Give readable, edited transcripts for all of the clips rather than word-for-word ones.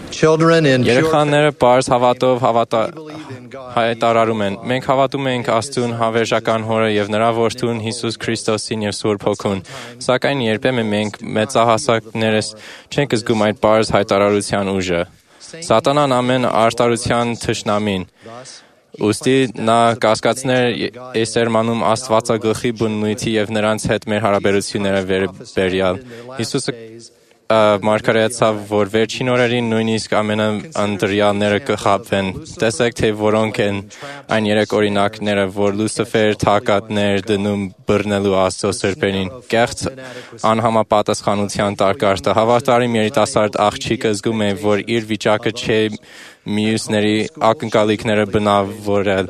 Children in pure Երեխաները բարձ հավատով հայտարարում են. մենք հավատում ենք Աստծուն հավերժական Հորը եւ նրա որդուն Հիսուս Քրիստոսին եւ Սուրբ Հոգուն, սակայն երբեմն մենք մեծահասակներս չենք զգում այդ բարձ հայտարարության ուժը։ Սատանան ամեն արտարության թշնամին, ուստի նա կասկածներ է սերմանում Աստվածագլխի բնույթի եւ նրանց հետ մեր հարաբերությունները վերաբերյալ։ Հիսուսը մարգարեացավ, որ վերջին օրերին նույնիսկ ամենաընտրյալները կխաբվեն։ Տեսեք, թե որոնք են այն 3 օրինակները, որ Լուսիֆեր թակատներ դնում բռնելու Աստծո սրբերին։ Կեղծ անհամապատասխանության տարկարտը հավատարիմ երիտասարդ աղջիկը զգում է, որ իր վիճակը չէ մյուսների ակնկալիքները բնավորել։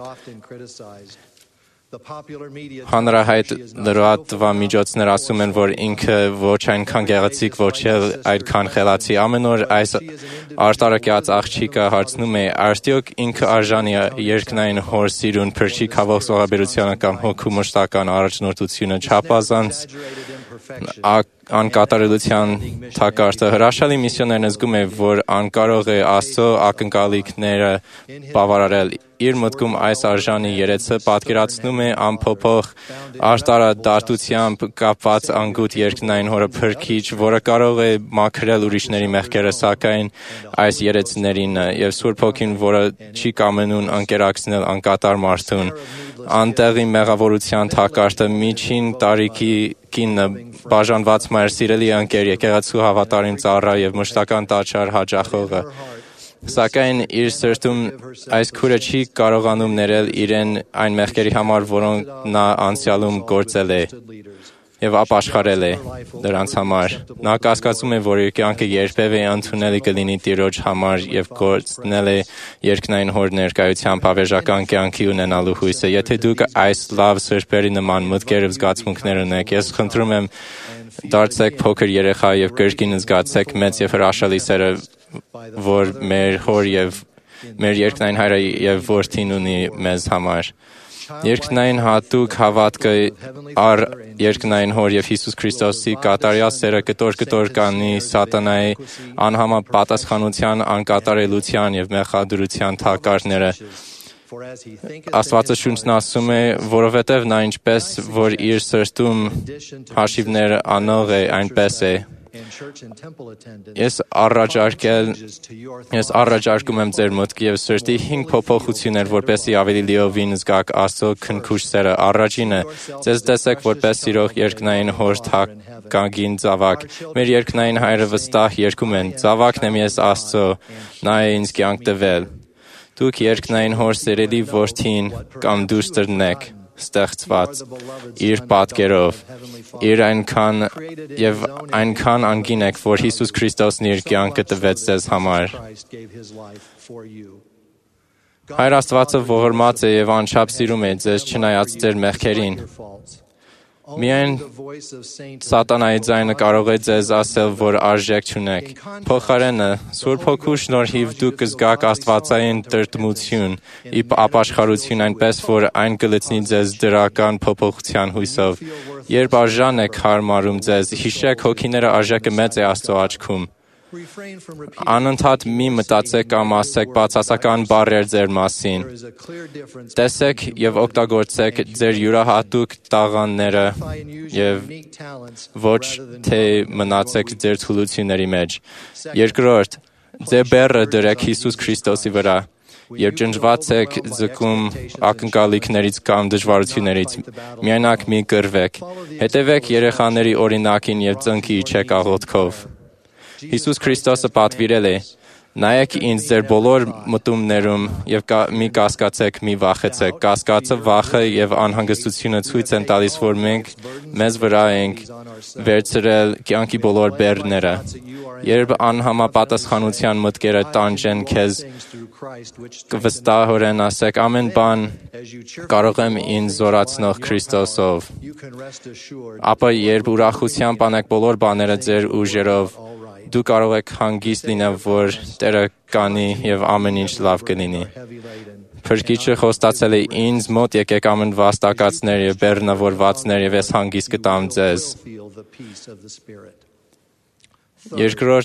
Հանրահայտ լրատվամիջոցներ ասում են, որ ինքը ոչ այնքան գեղեցիկ, ոչ էլ այդքան խելացի։ Ամեն օր այս արտարակյաց աղջիկը հարցնում է, արդյոք ինքը արժանի է երկնային Հոր սիրուն, փրկիչ հավող զոհաբերությանը կամ հոգու մշտական առաջնորդությունը, չափազանց անկատարելության թակարդը։ Հրաշալի միսիոներն զգում է, որ անկարող է Աստծո ակնկալիքները բավարարել։ Իր մտքում այս արժանի երեցը պատկերացնում է ամփոփող արտարադատությամբ կապված անգութ երկնային Հորը փրկիչ, որը կարող է մաքրել ուրիշների մեղքերը, սակայն այս երեցներինը եւ Սուրբ Հոգին, որը չի կամենում ընկերակցնել անկատար մարդուն։ Անտեղի մեղավորության թակարդը միջին տարիքի կինը, բաժանված մայր, սիրելի ընկեր, եկեղեցու հավատարիմ ծառա եւ մշտական տաճար հաճախողը։ Սակայն իր սրտում այս քուրը չի կարողանում ներել իրեն այն մեղքերի համար, որոնք նա անցյալում գործել է եւ ապաշխարել է դրանց համար։ Նա կասկածում է, որ իր կյանքը երբևէ ընդունելի կլինի Տիրոջ համար եւ գործնել է երկնային Հոր ներկայությամբ հավերժական կյանքի ունենալու հույսը։ Եթե դուք այս լավ սրբերի նման մտքեր եւ զգացմունքներ ունեք, ես խնդրում եմ դարձեք փոքր երեխա եւ կրկին զգացեք մեծ եւ հրաշալի սերը, որ մեր Հոր եւ մեր երկնային Հայրը եւ Որդին ունի մեզ համար։ Երկնային հատուկ հավատքը առ երկնային Հոր եւ Հիսուս Քրիստոսի կատարյալ սերը կտոր կանի սատանայի անհամապատասխանության, անկատարելության եւ մեղադրության թակարդները։ Աստվածաշունչն ասում է, որովհետև նա ինչպես որ իր սրտում հաշիվներ անող է, այնպես է։ Ես առաջարկում եմ ձեր մտքի եւ սրտի 5 փոփոխություններ, որպեսզի ավելի լիովին զգաք Աստծո քնքուշ սերը։ Առաջինը, ձեզ տեսեք որպես սիրող երկնային Հոր թակագին զավակ։ Մեր երկնային Հայրը վստահ երգում են. «Զավակն եմ ես Աստծո, նա է ինձ կյանք տվել»։ Դուք երկնային Հոր սերելի որդին կամ դուստրն եք, ստեղծված իր պատկերով, իր այնքան անգին եք, որ Հիսուս Քրիստոսն իր կյանքը տվեց ձեզ համար։ Հայր Աստվածը ողորմած է եւ անչափ սիրում է ձեզ չնայած ձեր մեղքերին։ Միայն սատանայի ձայնը կարող է ձեզ ասել, որ արժեք չունեք։ Փոխարենը, Սուրբ Հոգու շնորհիվ դուք կզգաք աստվածային տրտմություն, ապաշխարություն, այնպես որ այն կլցնի ձեզ դրական փոփոխության հույսով։ Երբ արժան եք հարմարում ձեզ, հիշեք հոգիները արժեքը մեծ է Աստծո աչքում։ Անընդհատ մի մտածեք կամ ասեք բացասական բառեր ձեր մասին։ Տեսեք եւ օգտագործեք ձեր յուրահատուկ տաղանդները եւ ոչ թե մնացեք ձեր թուլությունների մեջ։ Երկրորդ, ձեր բեռը դրեք Հիսուս Քրիստոսի վրա։ Երբ ջնջված եք ձգում ակնկալիքներից կամ դժվարություններից, միայնակ մի կռվեք։ Հետևեք երեխաների օրինակին եւ ծնկի իջեք աղոթքով։ Հիսուս Քրիստոսը պատվիրել է. «Նայեք ինձ ձեր բոլոր մտումներում եւ մի կասկածեք, մի վախեցեք»։ Կասկածը, վախը եւ անհանգստությունը ցույց են տալիս, որ մենք մեզ վրա ենք վերցրել կյանքի բոլոր բեռները։ Երբ անհամապատասխանության մտքերը տանջեն քեզ, կվստահորեն ասեք. «Ամեն բան կարող եմ ինձ զորացնող Քրիստոսով»։ Ապա երբ ուրախությամբ անեք բոլոր բաները ձեր ուժերով, դու կարող եք հանգիստ լինել, որ Տերը կանի եւ ամեն ինչ լավ կլինի։ Փրկիչը խոստացել է. «Ինձ մոտ եկեք ամեն վաստակածներ եւ բեռնավորվածներ եւ ես հանգիստ կտամ ձեզ»։ Երկրորդ,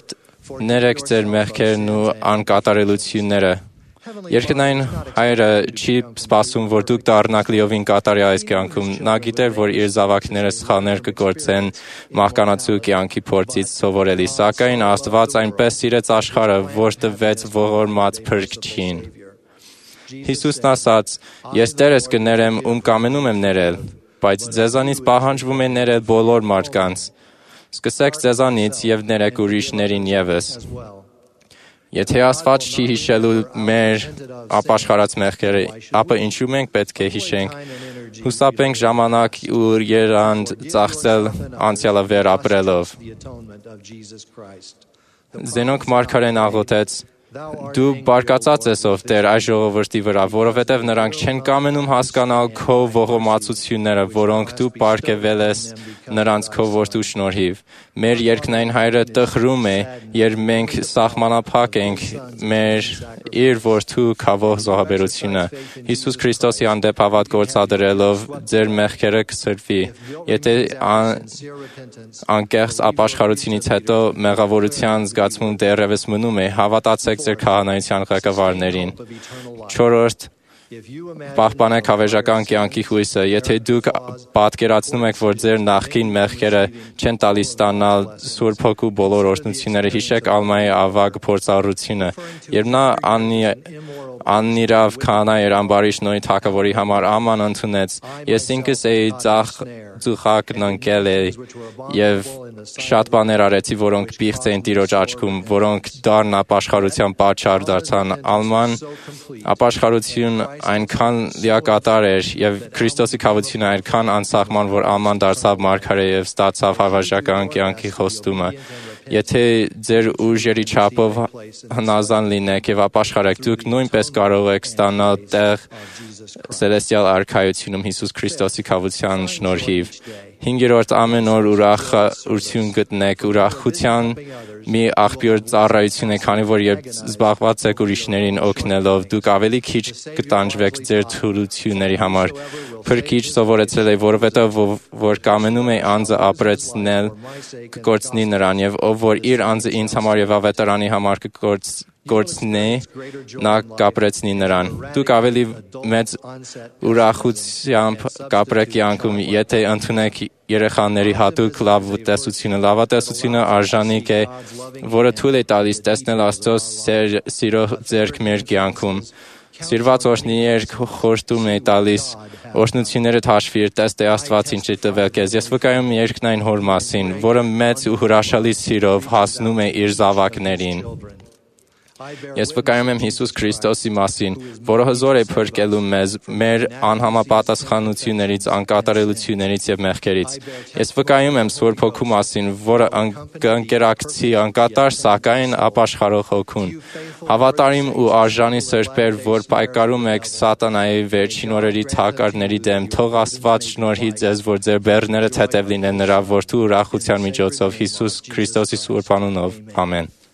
Ներեք ձեր մեղքերն ու անկատարելությունները։ Երկնային Հայրը չի սպասում, որ դուք դառնաք լիովին կատարյալ այս կյանքում։ Նա գիտեր, որ իր զավակները սխալներ կգործեն մահկանացու կյանքի փորձից սովորելի, սակայն Աստված այնպես սիրեց աշխարհը, որ տվեց ողորմած Փրկչին։ Հիսուսն ասաց. «Ես Տերս կներեմ, ում կամենում եմ ներել, բայց ձեզանից պահանջվում է ներել բոլոր մարդկանց։ Սկսեք ձեզանից և ներեք ուրիշներին ևս»։ Եթե Աստված չի հիշելու մեր ապաշխարած մեղքերը, ապա ինչու մենք պետք է հիշենք։ Հուսափենք ժամանակ ու երանգ ծախսել անցյալը վեր ապրելով։ Զենոնք մարգարեն աղոթեց. «Դու բարկացած ես ով Տեր այս ժողովրդի վրա, որովհետև նրանք չեն կամենում հասկանալ քո ողորմածությունները, որոնք դու պարգևել ես նրանց քո որդու շնորհիվ»։ Մեր երկնային Հայրը տխրում է, երբ մենք սահմանափակ ենք իր որդու քավող զոհաբերությունը։ Հիսուս Քրիստոսի հանդեպ հավատ գործադրելով ձեր մեղքերը կսրվի։ Եթե անկեղծ ապաշխարությունից հետո մեղավորության զգացմունք դեռևս մնում է, հավատացեք ձեր քահանայության ղեկավարներին։ 4. Պահպանեք հավերժական կյանքի հույսը։ Եթե դուք պատկերացնում եք, որ ձեր նախկին մեղքերը չեն տալիս ստանալ Սուրբ Հոգու բոլոր օրհնությունները, հիշեք Ալմայի ավագ փորձառությունը, երբ նա անիրավ քահանա էր ամբարի շնորհի թագավորի համար Աման ընդունեց. «Ես ինքս էի ծուխակն ընկել և շատ բաներ արեցի, որոնք պիղծ էին Տիրոջ աչքում, որոնք դառն ապաշխարության պատճառ դարձան»։ Ալման ապաշխարություն այնքան լիակատար էր և Քրիստոսի քավությունը այնքան անսահման, որ Ալման դարձավ մարգարե և ստացավ հավերժական կյանքի խոստումը։ Եթե ձեր ուժերի չափով հնազանդ լինեք և ապաշխարեք, դուք նույնպես կարող եք ստանալ տեղ Սելեստիալ արքայությունում Հիսուս Քրիստոսի քավության շնորհիվ։ 5. Ամեն օր ուրախություն գտնեք, ուրախության մի աղբյուր ծառայություն է, քանի որ երբ զբաղված եք ուրիշներին օգնելով, դուք ավելի քիչ կտանջվեք ձեր թուլությունների համար։ Փրկիչ սովորեցրել է, որովհետև որ կամենում է անձը ապրեցնել, կկորցնի նրան, և ով որ իր անձը ինձ համար և ավետարանի համար կկորցնի, նա կապրեցնի նրան։ Դուք ավելի մեծ ուրախությամբ կապրեք կյանքում, եթե ընդունեք երեխաների հատուկ լավատեսությունը։ Լավատեսությունը արժանիք է, որը թույլ է տալիս տեսնել Աստծո սիրո ձեռք մեր կյանքում։ Սիրված օրհնիներ խորտում է տալիս, օրհնություններդ հաշվիր, տես թե Աստված ինչ է տվել քեզ։ Ես վկայում եմ երկնային Հոր մասին, որը մեծ ու հրաշալի սիրով հասնում է իր զավակներին։ Ես վկայում եմ Հիսուս Քրիստոսի մասին, որը հզոր է փրկելու մեզ մեր անհամապատասխանություններից, անկատարելություններից և մեղքերից։ Ես վկայում եմ Սուրբ Հոգու մասին, որը կընկերակցի անկատար, սակայն ապաշխարող Հոգուն։ Հավատարիմ ու արժանի սրբեր, որ պայքարում եք սատանայի վերջին օրերի թակարդների դեմ, թող Աստված շնորհի ձեզ, որ ձեր բեռները թեթև լինեն նրա որդու ուրախության միջոցով, Հիսուս Քրիստոսի Սուրբ անունով։ Ամեն։